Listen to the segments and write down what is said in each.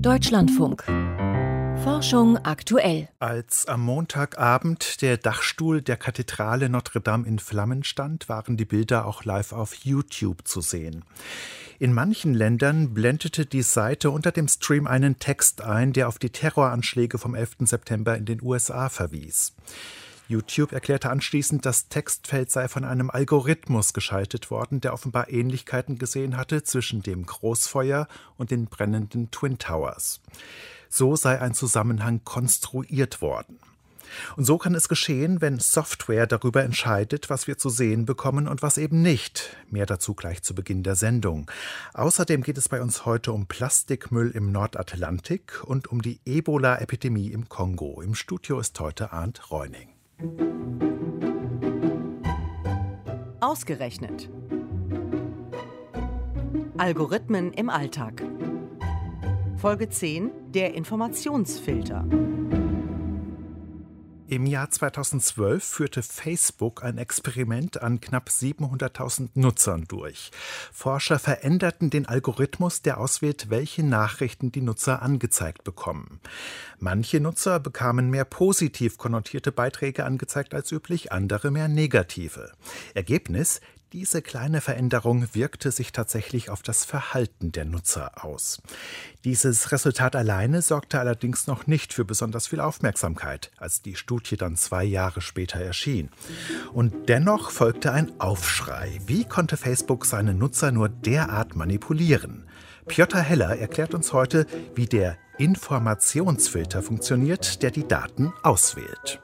Deutschlandfunk. Forschung aktuell. Als am Montagabend der Dachstuhl der Kathedrale Notre Dame in Flammen stand, waren die Bilder auch live auf YouTube zu sehen. In manchen Ländern blendete die Seite unter dem Stream einen Text ein, der auf die Terroranschläge vom 11. September in den USA verwies. YouTube erklärte anschließend, das Textfeld sei von einem Algorithmus geschaltet worden, der offenbar Ähnlichkeiten gesehen hatte zwischen dem Großfeuer und den brennenden Twin Towers. So sei ein Zusammenhang konstruiert worden. Und so kann es geschehen, wenn Software darüber entscheidet, was wir zu sehen bekommen und was eben nicht. Mehr dazu gleich zu Beginn der Sendung. Außerdem geht es bei uns heute um Plastikmüll im Nordatlantik und um die Ebola-Epidemie im Kongo. Im Studio ist heute Arndt Reuning. Ausgerechnet. Algorithmen im Alltag. Folge 10: Der Informationsfilter. Im Jahr 2012 führte Facebook ein Experiment an knapp 700.000 Nutzern durch. Forscher veränderten den Algorithmus, der auswählt, welche Nachrichten die Nutzer angezeigt bekommen. Manche Nutzer bekamen mehr positiv konnotierte Beiträge angezeigt als üblich, andere mehr negative. Ergebnis: Diese kleine Veränderung wirkte sich tatsächlich auf das Verhalten der Nutzer aus. Dieses Resultat alleine sorgte allerdings noch nicht für besonders viel Aufmerksamkeit, als die Studie dann 2 Jahre später erschien. Und dennoch folgte ein Aufschrei. Wie konnte Facebook seine Nutzer nur derart manipulieren? Piotr Heller erklärt uns heute, wie der Informationsfilter funktioniert, der die Daten auswählt.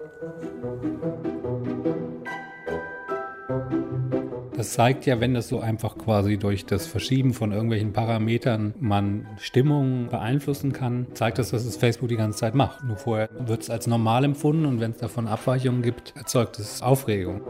Das zeigt ja, wenn das so einfach quasi durch das Verschieben von irgendwelchen Parametern man Stimmung beeinflussen kann, zeigt das, dass es Facebook die ganze Zeit macht. Nur vorher wird es als normal empfunden und wenn es davon Abweichungen gibt, erzeugt es Aufregung.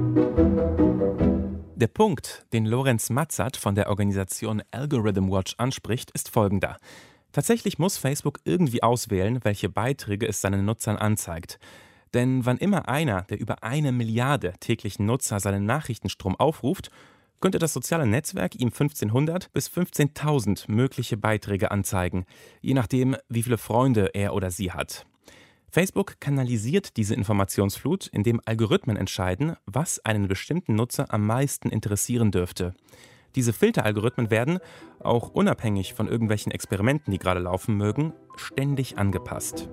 Der Punkt, den Lorenz Matzert von der Organisation Algorithm Watch anspricht, ist folgender. Tatsächlich muss Facebook irgendwie auswählen, welche Beiträge es seinen Nutzern anzeigt. Denn wann immer einer der über 1 Milliarde täglichen Nutzer seinen Nachrichtenstrom aufruft, könnte das soziale Netzwerk ihm 1500 bis 15.000 mögliche Beiträge anzeigen, je nachdem, wie viele Freunde er oder sie hat. Facebook kanalisiert diese Informationsflut, indem Algorithmen entscheiden, was einen bestimmten Nutzer am meisten interessieren dürfte. Diese Filteralgorithmen werden, auch unabhängig von irgendwelchen Experimenten, die gerade laufen mögen, ständig angepasst.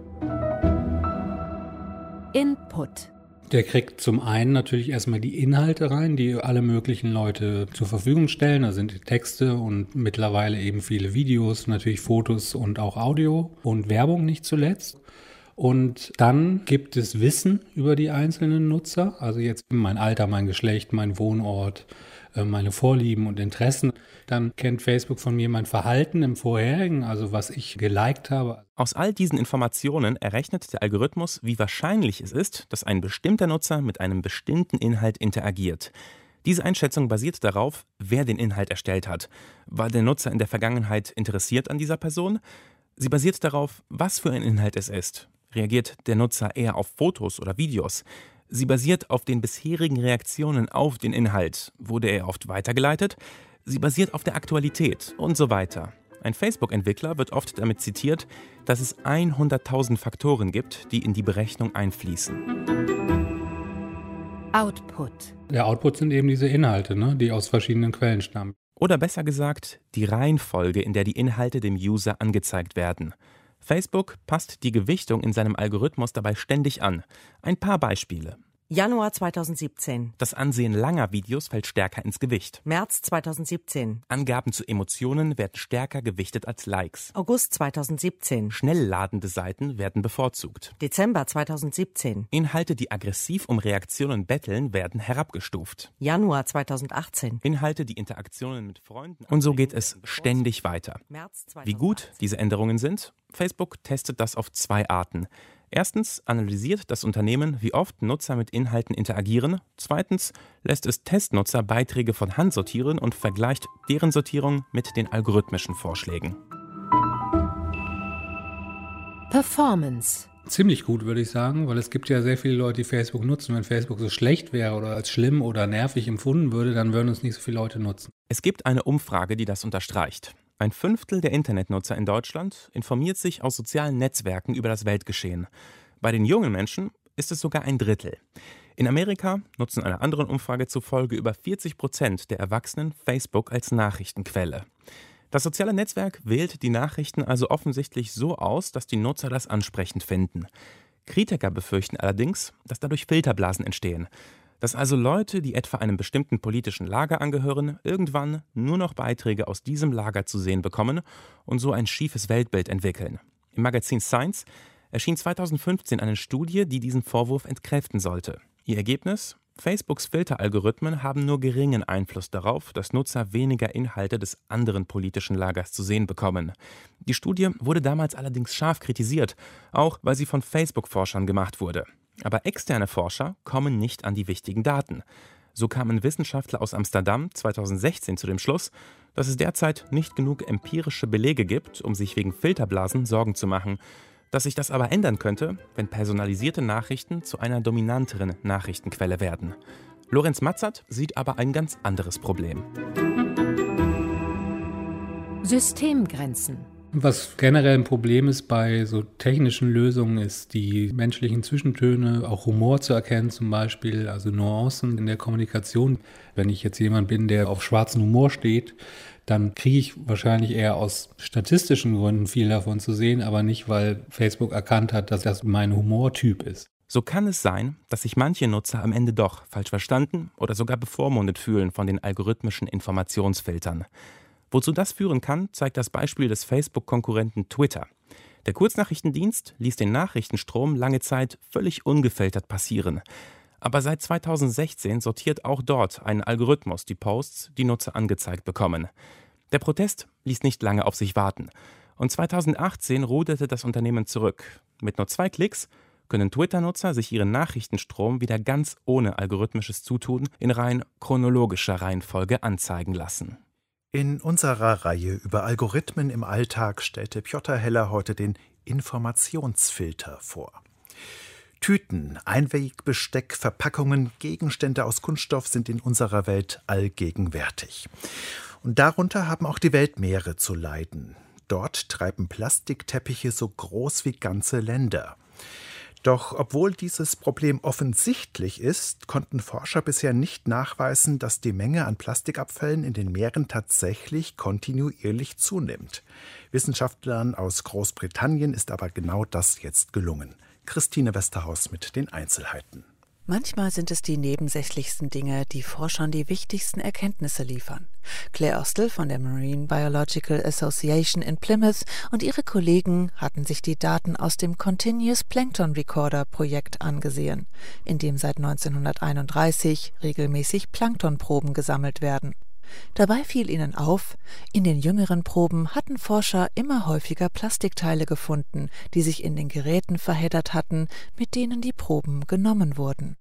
Input. Der kriegt zum einen natürlich erstmal die Inhalte rein, die alle möglichen Leute zur Verfügung stellen. Da sind Texte und mittlerweile eben viele Videos, natürlich Fotos und auch Audio und Werbung nicht zuletzt. Und dann gibt es Wissen über die einzelnen Nutzer, also jetzt mein Alter, mein Geschlecht, mein Wohnort, meine Vorlieben und Interessen. Dann kennt Facebook von mir mein Verhalten im Vorherigen, also was ich geliked habe. Aus all diesen Informationen errechnet der Algorithmus, wie wahrscheinlich es ist, dass ein bestimmter Nutzer mit einem bestimmten Inhalt interagiert. Diese Einschätzung basiert darauf, wer den Inhalt erstellt hat. War der Nutzer in der Vergangenheit interessiert an dieser Person? Sie basiert darauf, was für ein Inhalt es ist. Reagiert der Nutzer eher auf Fotos oder Videos? Sie basiert auf den bisherigen Reaktionen auf den Inhalt. Wurde er oft weitergeleitet? Sie basiert auf der Aktualität und so weiter. Ein Facebook-Entwickler wird oft damit zitiert, dass es 100.000 Faktoren gibt, die in die Berechnung einfließen. Output. Der Output sind eben diese Inhalte, die aus verschiedenen Quellen stammen. Oder besser gesagt, die Reihenfolge, in der die Inhalte dem User angezeigt werden. Facebook passt die Gewichtung in seinem Algorithmus dabei ständig an. Ein paar Beispiele. Januar 2017. Das Ansehen langer Videos fällt stärker ins Gewicht. März 2017. Angaben zu Emotionen werden stärker gewichtet als Likes. August 2017. Schnell ladende Seiten werden bevorzugt. Dezember 2017. Inhalte, die aggressiv um Reaktionen betteln, werden herabgestuft. Januar 2018. Inhalte, die Interaktionen mit Freunden... Und so geht es ständig weiter. März 2018. Wie gut diese Änderungen sind? Facebook testet das auf 2 Arten. Erstens analysiert das Unternehmen, wie oft Nutzer mit Inhalten interagieren. Zweitens lässt es Testnutzer Beiträge von Hand sortieren und vergleicht deren Sortierung mit den algorithmischen Vorschlägen. Performance. Ziemlich gut, würde ich sagen, weil es gibt ja sehr viele Leute, die Facebook nutzen. Wenn Facebook so schlecht wäre oder als schlimm oder nervig empfunden würde, dann würden es nicht so viele Leute nutzen. Es gibt eine Umfrage, die das unterstreicht. Ein Fünftel der Internetnutzer in Deutschland informiert sich aus sozialen Netzwerken über das Weltgeschehen. Bei den jungen Menschen ist es sogar ein Drittel. In Amerika nutzen einer anderen Umfrage zufolge über 40% der Erwachsenen Facebook als Nachrichtenquelle. Das soziale Netzwerk wählt die Nachrichten also offensichtlich so aus, dass die Nutzer das ansprechend finden. Kritiker befürchten allerdings, dass dadurch Filterblasen entstehen. Dass also Leute, die etwa einem bestimmten politischen Lager angehören, irgendwann nur noch Beiträge aus diesem Lager zu sehen bekommen und so ein schiefes Weltbild entwickeln. Im Magazin Science erschien 2015 eine Studie, die diesen Vorwurf entkräften sollte. Ihr Ergebnis? Facebooks Filteralgorithmen haben nur geringen Einfluss darauf, dass Nutzer weniger Inhalte des anderen politischen Lagers zu sehen bekommen. Die Studie wurde damals allerdings scharf kritisiert, auch weil sie von Facebook-Forschern gemacht wurde. Aber externe Forscher kommen nicht an die wichtigen Daten. So kamen Wissenschaftler aus Amsterdam 2016 zu dem Schluss, dass es derzeit nicht genug empirische Belege gibt, um sich wegen Filterblasen Sorgen zu machen. Dass sich das aber ändern könnte, wenn personalisierte Nachrichten zu einer dominanteren Nachrichtenquelle werden. Lorenz Matzert sieht aber ein ganz anderes Problem. Systemgrenzen. Was generell ein Problem ist bei so technischen Lösungen, ist die menschlichen Zwischentöne, auch Humor zu erkennen zum Beispiel, also Nuancen in der Kommunikation. Wenn ich jetzt jemand bin, der auf schwarzen Humor steht, dann kriege ich wahrscheinlich eher aus statistischen Gründen viel davon zu sehen, aber nicht, weil Facebook erkannt hat, dass das mein Humortyp ist. So kann es sein, dass sich manche Nutzer am Ende doch falsch verstanden oder sogar bevormundet fühlen von den algorithmischen Informationsfiltern. Wozu das führen kann, zeigt das Beispiel des Facebook-Konkurrenten Twitter. Der Kurznachrichtendienst ließ den Nachrichtenstrom lange Zeit völlig ungefiltert passieren. Aber seit 2016 sortiert auch dort ein Algorithmus die Posts, die Nutzer angezeigt bekommen. Der Protest ließ nicht lange auf sich warten. Und 2018 ruderte das Unternehmen zurück. Mit nur 2 Klicks können Twitter-Nutzer sich ihren Nachrichtenstrom wieder ganz ohne algorithmisches Zutun in rein chronologischer Reihenfolge anzeigen lassen. In unserer Reihe über Algorithmen im Alltag stellte Piotr Heller heute den Informationsfilter vor. Tüten, Einwegbesteck, Verpackungen, Gegenstände aus Kunststoff sind in unserer Welt allgegenwärtig. Und darunter haben auch die Weltmeere zu leiden. Dort treiben Plastikteppiche so groß wie ganze Länder. Doch obwohl dieses Problem offensichtlich ist, konnten Forscher bisher nicht nachweisen, dass die Menge an Plastikabfällen in den Meeren tatsächlich kontinuierlich zunimmt. Wissenschaftlern aus Großbritannien ist aber genau das jetzt gelungen. Christine Westerhaus mit den Einzelheiten. Manchmal sind es die nebensächlichsten Dinge, die Forschern die wichtigsten Erkenntnisse liefern. Claire Ostel von der Marine Biological Association in Plymouth und ihre Kollegen hatten sich die Daten aus dem Continuous Plankton Recorder Projekt angesehen, in dem seit 1931 regelmäßig Planktonproben gesammelt werden. Dabei fiel ihnen auf, in den jüngeren Proben hatten Forscher immer häufiger Plastikteile gefunden, die sich in den Geräten verheddert hatten, mit denen die Proben genommen wurden.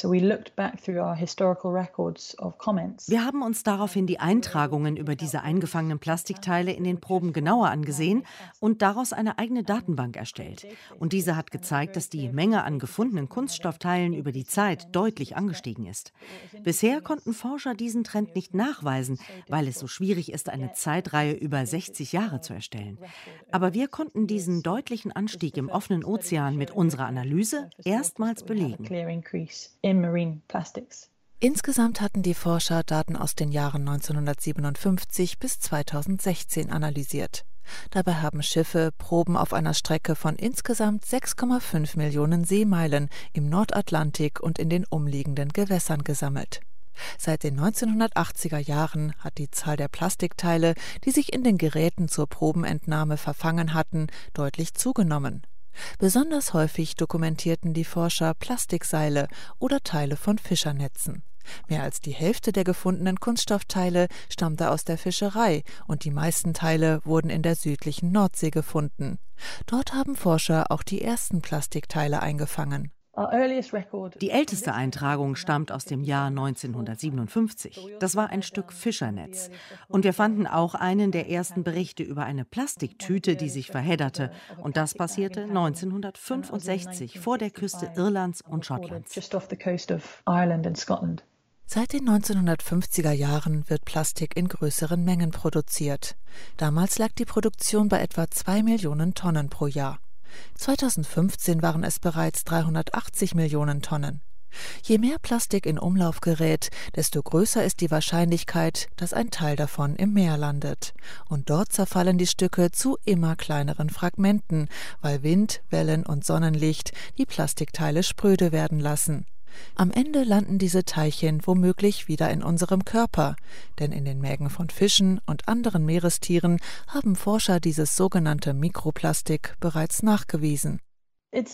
Wir haben uns daraufhin die Eintragungen über diese eingefangenen Plastikteile in den Proben genauer angesehen und daraus eine eigene Datenbank erstellt. Und diese hat gezeigt, dass die Menge an gefundenen Kunststoffteilen über die Zeit deutlich angestiegen ist. Bisher konnten Forscher diesen Trend nicht nachweisen, weil es so schwierig ist, eine Zeitreihe über 60 Jahre zu erstellen. Aber wir konnten diesen deutlichen Anstieg im offenen Ozean mit unserer Analyse erstmals belegen. Insgesamt hatten die Forscher Daten aus den Jahren 1957 bis 2016 analysiert. Dabei haben Schiffe Proben auf einer Strecke von insgesamt 6,5 Millionen Seemeilen im Nordatlantik und in den umliegenden Gewässern gesammelt. Seit den 1980er Jahren hat die Zahl der Plastikteile, die sich in den Geräten zur Probenentnahme verfangen hatten, deutlich zugenommen. Besonders häufig dokumentierten die Forscher Plastikseile oder Teile von Fischernetzen. Mehr als die Hälfte der gefundenen Kunststoffteile stammte aus der Fischerei und die meisten Teile wurden in der südlichen Nordsee gefunden. Dort haben Forscher auch die ersten Plastikteile eingefangen. Die älteste Eintragung stammt aus dem Jahr 1957. Das war ein Stück Fischernetz. Und wir fanden auch einen der ersten Berichte über eine Plastiktüte, die sich verhedderte. Und das passierte 1965 vor der Küste Irlands und Schottlands. Seit den 1950er Jahren wird Plastik in größeren Mengen produziert. Damals lag die Produktion bei etwa 2 Millionen Tonnen pro Jahr. 2015 waren es bereits 380 Millionen Tonnen. Je mehr Plastik in Umlauf gerät, desto größer ist die Wahrscheinlichkeit, dass ein Teil davon im Meer landet. Und dort zerfallen die Stücke zu immer kleineren Fragmenten, weil Wind, Wellen und Sonnenlicht die Plastikteile spröde werden lassen. Am Ende landen diese Teilchen womöglich wieder in unserem Körper, denn in den Mägen von Fischen und anderen Meerestieren haben Forscher dieses sogenannte Mikroplastik bereits nachgewiesen. Es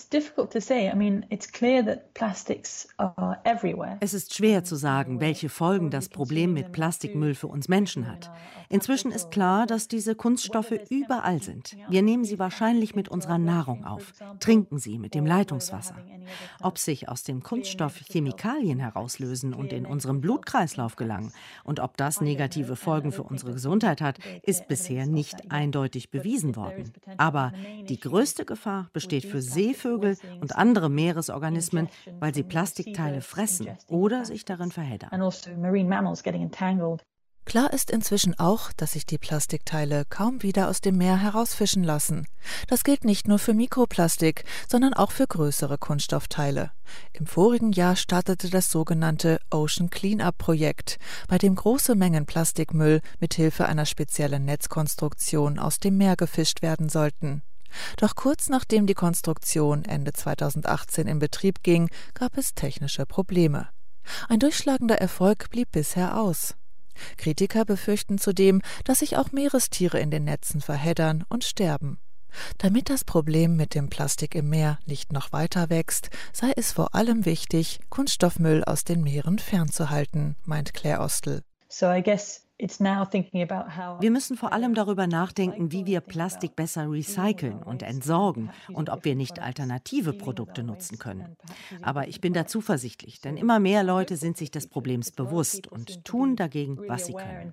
ist schwer zu sagen, welche Folgen das Problem mit Plastikmüll für uns Menschen hat. Inzwischen ist klar, dass diese Kunststoffe überall sind. Wir nehmen sie wahrscheinlich mit unserer Nahrung auf, trinken sie mit dem Leitungswasser. Ob sich aus dem Kunststoff Chemikalien herauslösen und in unseren Blutkreislauf gelangen und ob das negative Folgen für unsere Gesundheit hat, ist bisher nicht eindeutig bewiesen worden. Aber die größte Gefahr besteht für Seevögel und andere Meeresorganismen, weil sie Plastikteile fressen oder sich darin verheddern. Klar ist inzwischen auch, dass sich die Plastikteile kaum wieder aus dem Meer herausfischen lassen. Das gilt nicht nur für Mikroplastik, sondern auch für größere Kunststoffteile. Im vorigen Jahr startete das sogenannte Ocean Cleanup-Projekt, bei dem große Mengen Plastikmüll mithilfe einer speziellen Netzkonstruktion aus dem Meer gefischt werden sollten. Doch kurz nachdem die Konstruktion Ende 2018 in Betrieb ging, gab es technische Probleme. Ein durchschlagender Erfolg blieb bisher aus. Kritiker befürchten zudem, dass sich auch Meerestiere in den Netzen verheddern und sterben. Damit das Problem mit dem Plastik im Meer nicht noch weiter wächst, sei es vor allem wichtig, Kunststoffmüll aus den Meeren fernzuhalten, meint Claire Ostl. Wir müssen vor allem darüber nachdenken, wie wir Plastik besser recyceln und entsorgen und ob wir nicht alternative Produkte nutzen können. Aber ich bin da zuversichtlich, denn immer mehr Leute sind sich des Problems bewusst und tun dagegen, was sie können.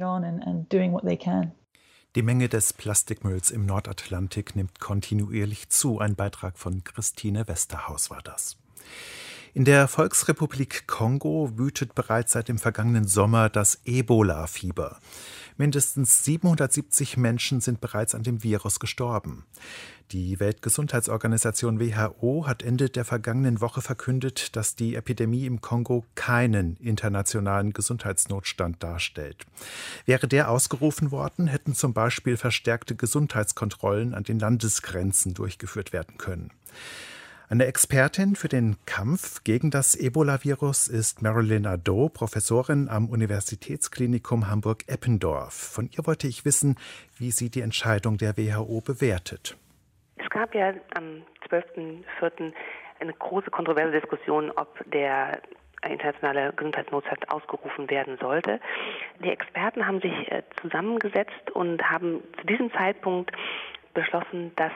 Die Menge des Plastikmülls im Nordatlantik nimmt kontinuierlich zu. Ein Beitrag von Christine Westerhaus war das. In der Volksrepublik Kongo wütet bereits seit dem vergangenen Sommer das Ebola-Fieber. Mindestens 770 Menschen sind bereits an dem Virus gestorben. Die Weltgesundheitsorganisation WHO hat Ende der vergangenen Woche verkündet, dass die Epidemie im Kongo keinen internationalen Gesundheitsnotstand darstellt. Wäre der ausgerufen worden, hätten zum Beispiel verstärkte Gesundheitskontrollen an den Landesgrenzen durchgeführt werden können. Eine Expertin für den Kampf gegen das Ebola-Virus ist Marilyn Nadeau, Professorin am Universitätsklinikum Hamburg-Eppendorf. Von ihr wollte ich wissen, wie sie die Entscheidung der WHO bewertet. Es gab ja am 12.04. eine große kontroverse Diskussion, ob der internationale Gesundheitsnotstand ausgerufen werden sollte. Die Experten haben sich zusammengesetzt und haben zu diesem Zeitpunkt beschlossen, dass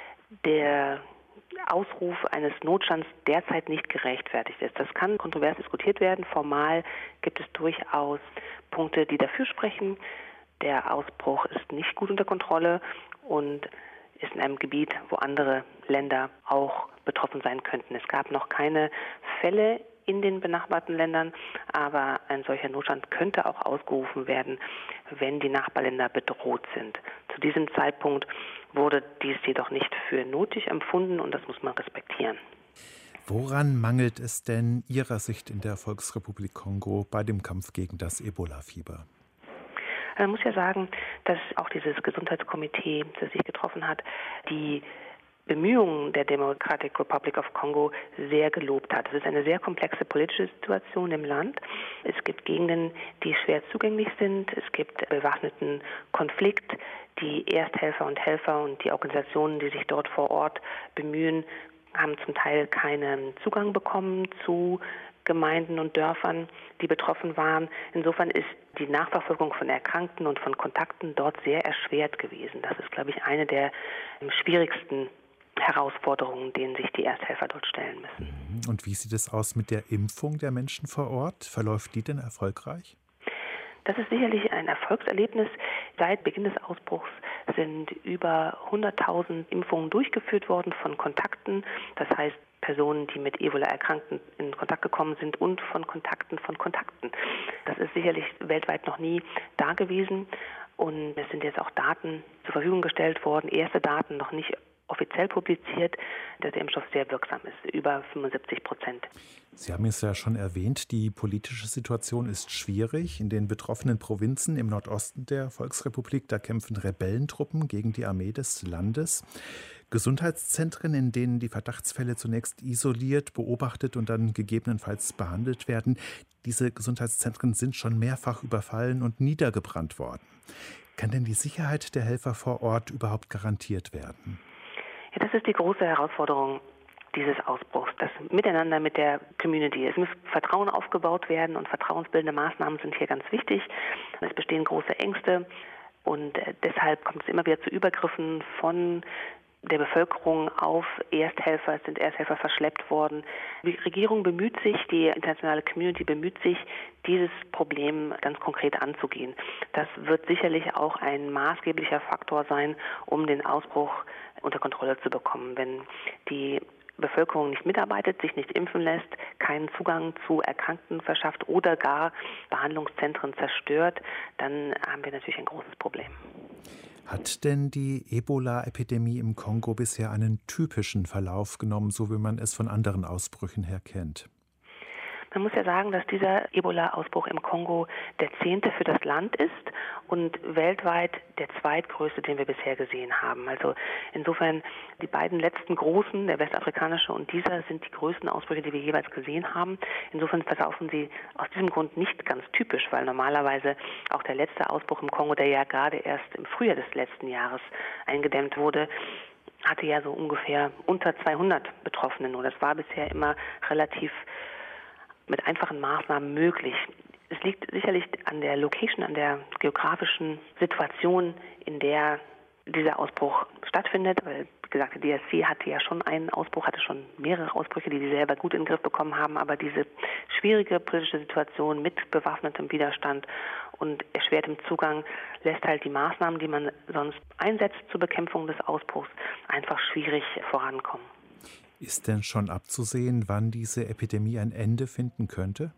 der Ausruf eines Notstands derzeit nicht gerechtfertigt ist. Das kann kontrovers diskutiert werden. Formal gibt es durchaus Punkte, die dafür sprechen. Der Ausbruch ist nicht gut unter Kontrolle und ist in einem Gebiet, wo andere Länder auch betroffen sein könnten. Es gab noch keine Fälle in den benachbarten Ländern, aber ein solcher Notstand könnte auch ausgerufen werden, wenn die Nachbarländer bedroht sind. Zu diesem Zeitpunkt wurde dies jedoch nicht für nötig empfunden und das muss man respektieren. Woran mangelt es denn Ihrer Sicht in der Volksrepublik Kongo bei dem Kampf gegen das Ebola-Fieber? Man muss ja sagen, dass auch dieses Gesundheitskomitee, das sich getroffen hat, die Bemühungen der Democratic Republic of Congo sehr gelobt hat. Es ist eine sehr komplexe politische Situation im Land. Es gibt Gegenden, die schwer zugänglich sind. Es gibt bewaffneten Konflikt. Die Ersthelfer und Helfer und die Organisationen, die sich dort vor Ort bemühen, haben zum Teil keinen Zugang bekommen zu Gemeinden und Dörfern, die betroffen waren. Insofern ist die Nachverfolgung von Erkrankten und von Kontakten dort sehr erschwert gewesen. Das ist, glaube ich, eine der schwierigsten Herausforderungen, denen sich die Ersthelfer dort stellen müssen. Und wie sieht es aus mit der Impfung der Menschen vor Ort? Verläuft die denn erfolgreich? Das ist sicherlich ein Erfolgserlebnis. Seit Beginn des Ausbruchs sind über 100.000 Impfungen durchgeführt worden von Kontakten, das heißt Personen, die mit Ebola-Erkrankten in Kontakt gekommen sind und von Kontakten von Kontakten. Das ist sicherlich weltweit noch nie da gewesen und es sind jetzt auch Daten zur Verfügung gestellt worden, erste Daten noch nicht offiziell publiziert, dass der Impfstoff sehr wirksam ist, über 75%. Sie haben es ja schon erwähnt, die politische Situation ist schwierig. In den betroffenen Provinzen im Nordosten der Volksrepublik, da kämpfen Rebellentruppen gegen die Armee des Landes. Gesundheitszentren, in denen die Verdachtsfälle zunächst isoliert, beobachtet und dann gegebenenfalls behandelt werden. Diese Gesundheitszentren sind schon mehrfach überfallen und niedergebrannt worden. Kann denn die Sicherheit der Helfer vor Ort überhaupt garantiert werden? Ja, das ist die große Herausforderung dieses Ausbruchs, das Miteinander mit der Community. Es muss Vertrauen aufgebaut werden und vertrauensbildende Maßnahmen sind hier ganz wichtig. Es bestehen große Ängste und deshalb kommt es immer wieder zu Übergriffen von der Bevölkerung auf Ersthelfer. Es sind Ersthelfer verschleppt worden. Die Regierung bemüht sich, die internationale Community bemüht sich, dieses Problem ganz konkret anzugehen. Das wird sicherlich auch ein maßgeblicher Faktor sein, um den Ausbruch unter Kontrolle zu bekommen. Wenn die Bevölkerung nicht mitarbeitet, sich nicht impfen lässt, keinen Zugang zu Erkrankten verschafft oder gar Behandlungszentren zerstört, dann haben wir natürlich ein großes Problem. Hat denn die Ebola-Epidemie im Kongo bisher einen typischen Verlauf genommen, so wie man es von anderen Ausbrüchen her kennt? Man muss ja sagen, dass dieser Ebola-Ausbruch im Kongo der 10. für das Land ist und weltweit der zweitgrößte, den wir bisher gesehen haben. Also insofern die beiden letzten großen, der westafrikanische und dieser, sind die größten Ausbrüche, die wir jeweils gesehen haben. Insofern verlaufen sie aus diesem Grund nicht ganz typisch, weil normalerweise auch der letzte Ausbruch im Kongo, der ja gerade erst im Frühjahr des letzten Jahres eingedämmt wurde, hatte ja so ungefähr unter 200 Betroffene. Und das war bisher immer relativ mit einfachen Maßnahmen möglich. Es liegt sicherlich an der Location, an der geografischen Situation, in der dieser Ausbruch stattfindet. Weil, wie gesagt, die DRC hatte ja schon einen Ausbruch, hatte schon mehrere Ausbrüche, die sie selber gut in den Griff bekommen haben. Aber diese schwierige politische Situation mit bewaffnetem Widerstand und erschwertem Zugang lässt halt die Maßnahmen, die man sonst einsetzt zur Bekämpfung des Ausbruchs, einfach schwierig vorankommen. Ist denn schon abzusehen, wann diese Epidemie ein Ende finden könnte?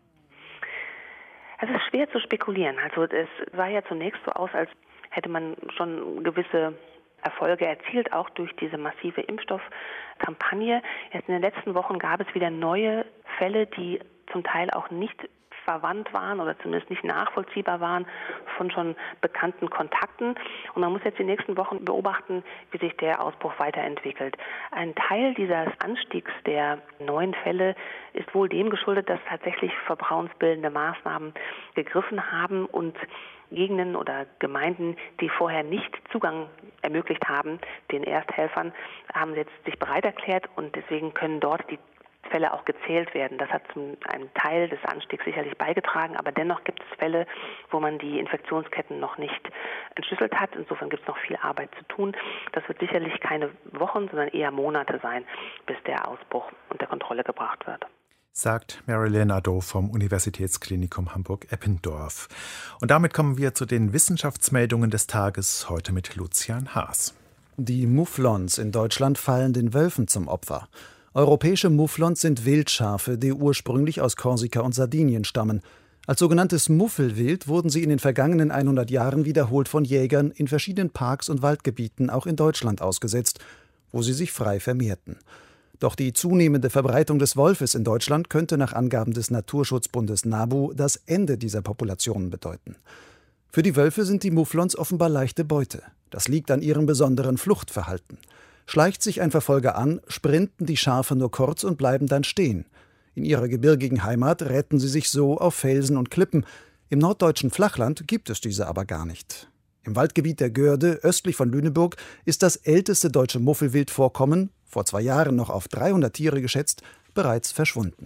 Es ist schwer zu spekulieren. Also es sah ja zunächst so aus, als hätte man schon gewisse Erfolge erzielt, auch durch diese massive Impfstoffkampagne. Jetzt in den letzten Wochen gab es wieder neue Fälle, die zum Teil auch nicht verwandt waren oder zumindest nicht nachvollziehbar waren von schon bekannten Kontakten. Und man muss jetzt die nächsten Wochen beobachten, wie sich der Ausbruch weiterentwickelt. Ein Teil dieses Anstiegs der neuen Fälle ist wohl dem geschuldet, dass tatsächlich vertrauensbildende Maßnahmen gegriffen haben und Gegenden oder Gemeinden, die vorher nicht Zugang ermöglicht haben, den Ersthelfern, haben jetzt sich bereit erklärt und deswegen können dort die Fälle auch gezählt werden. Das hat zu einem Teil des Anstiegs sicherlich beigetragen, aber dennoch gibt es Fälle, wo man die Infektionsketten noch nicht entschlüsselt hat. Insofern gibt es noch viel Arbeit zu tun. Das wird sicherlich keine Wochen, sondern eher Monate sein, bis der Ausbruch unter Kontrolle gebracht wird. Sagt Marilyn Nadeau vom Universitätsklinikum Hamburg-Eppendorf. Und damit kommen wir zu den Wissenschaftsmeldungen des Tages, heute mit Lucian Haas. Die Mufflons in Deutschland fallen den Wölfen zum Opfer. Europäische Mufflons sind Wildschafe, die ursprünglich aus Korsika und Sardinien stammen. Als sogenanntes Muffelwild wurden sie in den vergangenen 100 Jahren wiederholt von Jägern in verschiedenen Parks und Waldgebieten auch in Deutschland ausgesetzt, wo sie sich frei vermehrten. Doch die zunehmende Verbreitung des Wolfes in Deutschland könnte nach Angaben des Naturschutzbundes NABU das Ende dieser Populationen bedeuten. Für die Wölfe sind die Mufflons offenbar leichte Beute. Das liegt an ihrem besonderen Fluchtverhalten. Schleicht sich ein Verfolger an, sprinten die Schafe nur kurz und bleiben dann stehen. In ihrer gebirgigen Heimat retten sie sich so auf Felsen und Klippen. Im norddeutschen Flachland gibt es diese aber gar nicht. Im Waldgebiet der Görde, östlich von Lüneburg, ist das älteste deutsche Muffelwildvorkommen, vor 2 Jahren noch auf 300 Tiere geschätzt, bereits verschwunden.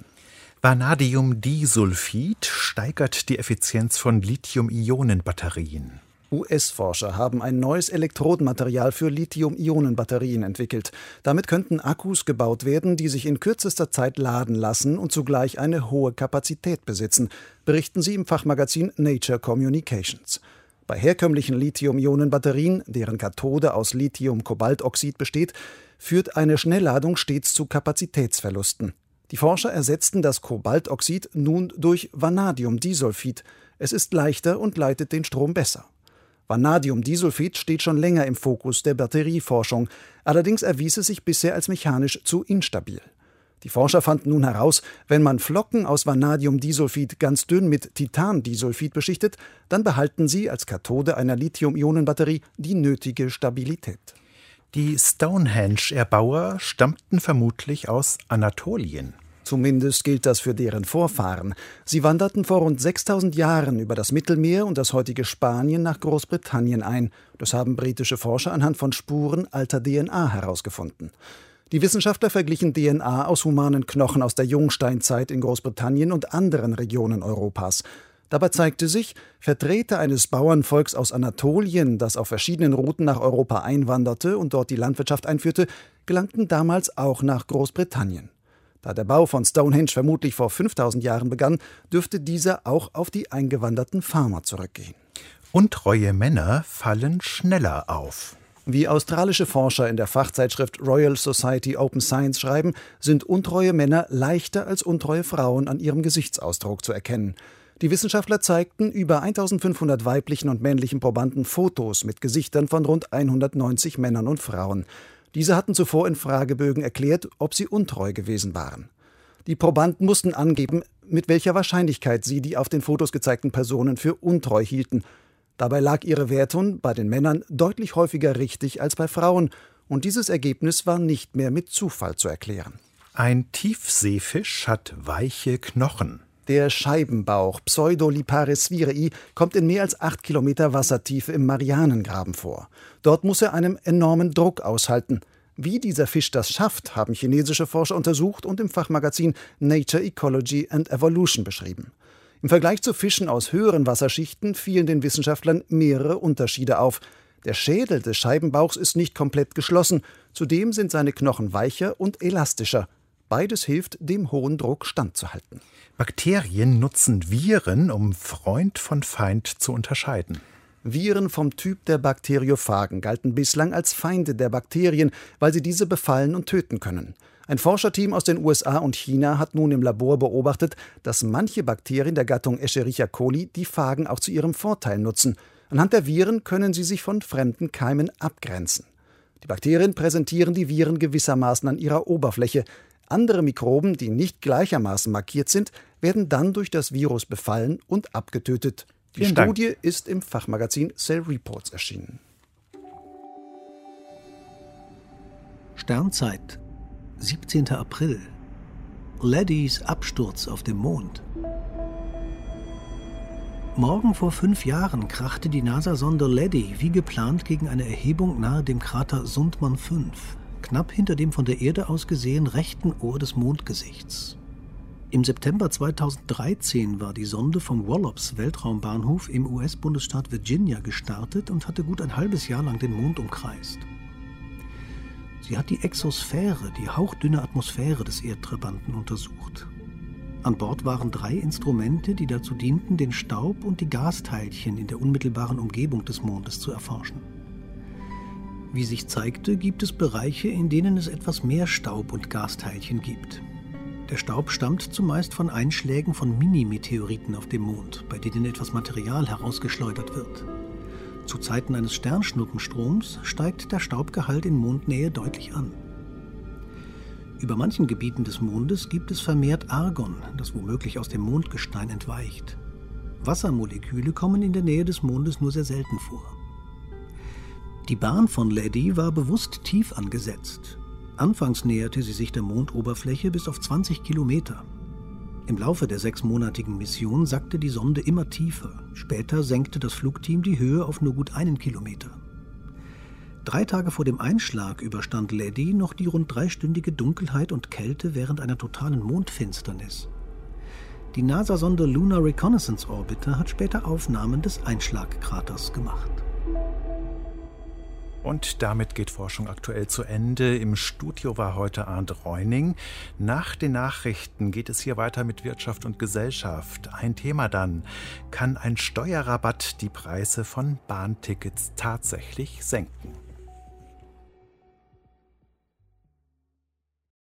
Vanadiumdisulfid steigert die Effizienz von Lithium-Ionen-Batterien. US-Forscher haben ein neues Elektrodenmaterial für Lithium-Ionen-Batterien entwickelt. Damit könnten Akkus gebaut werden, die sich in kürzester Zeit laden lassen und zugleich eine hohe Kapazität besitzen, berichten sie im Fachmagazin Nature Communications. Bei herkömmlichen Lithium-Ionen-Batterien, deren Kathode aus Lithium-Kobaltoxid besteht, führt eine Schnellladung stets zu Kapazitätsverlusten. Die Forscher ersetzten das Kobaltoxid nun durch Vanadiumdisulfid. Es ist leichter und leitet den Strom besser. Vanadiumdisulfid steht schon länger im Fokus der Batterieforschung. Allerdings erwies es sich bisher als mechanisch zu instabil. Die Forscher fanden nun heraus, wenn man Flocken aus Vanadiumdisulfid ganz dünn mit Titandisulfid beschichtet, dann behalten sie als Kathode einer Lithium-Ionen-Batterie die nötige Stabilität. Die Stonehenge-Erbauer stammten vermutlich aus Anatolien. Zumindest gilt das für deren Vorfahren. Sie wanderten vor rund 6000 Jahren über das Mittelmeer und das heutige Spanien nach Großbritannien ein. Das haben britische Forscher anhand von Spuren alter DNA herausgefunden. Die Wissenschaftler verglichen DNA aus humanen Knochen aus der Jungsteinzeit in Großbritannien und anderen Regionen Europas. Dabei zeigte sich, Vertreter eines Bauernvolks aus Anatolien, das auf verschiedenen Routen nach Europa einwanderte und dort die Landwirtschaft einführte, gelangten damals auch nach Großbritannien. Da der Bau von Stonehenge vermutlich vor 5000 Jahren begann, dürfte dieser auch auf die eingewanderten Farmer zurückgehen. Untreue Männer fallen schneller auf. Wie australische Forscher in der Fachzeitschrift Royal Society Open Science schreiben, sind untreue Männer leichter als untreue Frauen an ihrem Gesichtsausdruck zu erkennen. Die Wissenschaftler zeigten über 1500 weiblichen und männlichen Probanden Fotos mit Gesichtern von rund 190 Männern und Frauen. Diese hatten zuvor in Fragebögen erklärt, ob sie untreu gewesen waren. Die Probanden mussten angeben, mit welcher Wahrscheinlichkeit sie die auf den Fotos gezeigten Personen für untreu hielten. Dabei lag ihre Wertung bei den Männern deutlich häufiger richtig als bei Frauen. Und dieses Ergebnis war nicht mehr mit Zufall zu erklären. Ein Tiefseefisch hat weiche Knochen. Der Scheibenbauch Pseudoliparis svirae kommt in mehr als 8 Kilometer Wassertiefe im Marianengraben vor. Dort muss er einem enormen Druck aushalten. Wie dieser Fisch das schafft, haben chinesische Forscher untersucht und im Fachmagazin Nature Ecology and Evolution beschrieben. Im Vergleich zu Fischen aus höheren Wasserschichten fielen den Wissenschaftlern mehrere Unterschiede auf. Der Schädel des Scheibenbauchs ist nicht komplett geschlossen, zudem sind seine Knochen weicher und elastischer. Beides hilft, dem hohen Druck standzuhalten. Bakterien nutzen Viren, um Freund von Feind zu unterscheiden. Viren vom Typ der Bakteriophagen galten bislang als Feinde der Bakterien, weil sie diese befallen und töten können. Ein Forscherteam aus den USA und China hat nun im Labor beobachtet, dass manche Bakterien der Gattung Escherichia coli die Phagen auch zu ihrem Vorteil nutzen. Anhand der Viren können sie sich von fremden Keimen abgrenzen. Die Bakterien präsentieren die Viren gewissermaßen an ihrer Oberfläche. Andere Mikroben, die nicht gleichermaßen markiert sind, werden dann durch das Virus befallen und abgetötet. Die Studie ist im Fachmagazin Cell Reports erschienen. Sternzeit, 17. April. Leddys Absturz auf dem Mond. Morgen vor 5 Jahren krachte die NASA-Sonde Leddy wie geplant gegen eine Erhebung nahe dem Krater Sundman 5. Knapp hinter dem von der Erde aus gesehen rechten Ohr des Mondgesichts. Im September 2013 war die Sonde vom Wallops Weltraumbahnhof im US-Bundesstaat Virginia gestartet und hatte gut ein halbes Jahr lang den Mond umkreist. Sie hat die Exosphäre, die hauchdünne Atmosphäre des Erdtrabanten, untersucht. An Bord waren 3 Instrumente, die dazu dienten, den Staub und die Gasteilchen in der unmittelbaren Umgebung des Mondes zu erforschen. Wie sich zeigte, gibt es Bereiche, in denen es etwas mehr Staub und Gasteilchen gibt. Der Staub stammt zumeist von Einschlägen von Mini-Meteoriten auf dem Mond, bei denen etwas Material herausgeschleudert wird. Zu Zeiten eines Sternschnuppenstroms steigt der Staubgehalt in Mondnähe deutlich an. Über manchen Gebieten des Mondes gibt es vermehrt Argon, das womöglich aus dem Mondgestein entweicht. Wassermoleküle kommen in der Nähe des Mondes nur sehr selten vor. Die Bahn von Leddy war bewusst tief angesetzt. Anfangs näherte sie sich der Mondoberfläche bis auf 20 Kilometer. Im Laufe der 6-monatigen Mission sackte die Sonde immer tiefer. Später senkte das Flugteam die Höhe auf nur gut 1 Kilometer. 3 Tage vor dem Einschlag überstand Leddy noch die rund 3-stündige Dunkelheit und Kälte während einer totalen Mondfinsternis. Die NASA-Sonde Lunar Reconnaissance Orbiter hat später Aufnahmen des Einschlagkraters gemacht. Und damit geht Forschung aktuell zu Ende. Im Studio war heute Arndt Reuning. Nach den Nachrichten geht es hier weiter mit Wirtschaft und Gesellschaft. Ein Thema dann: Kann ein Steuerrabatt die Preise von Bahntickets tatsächlich senken?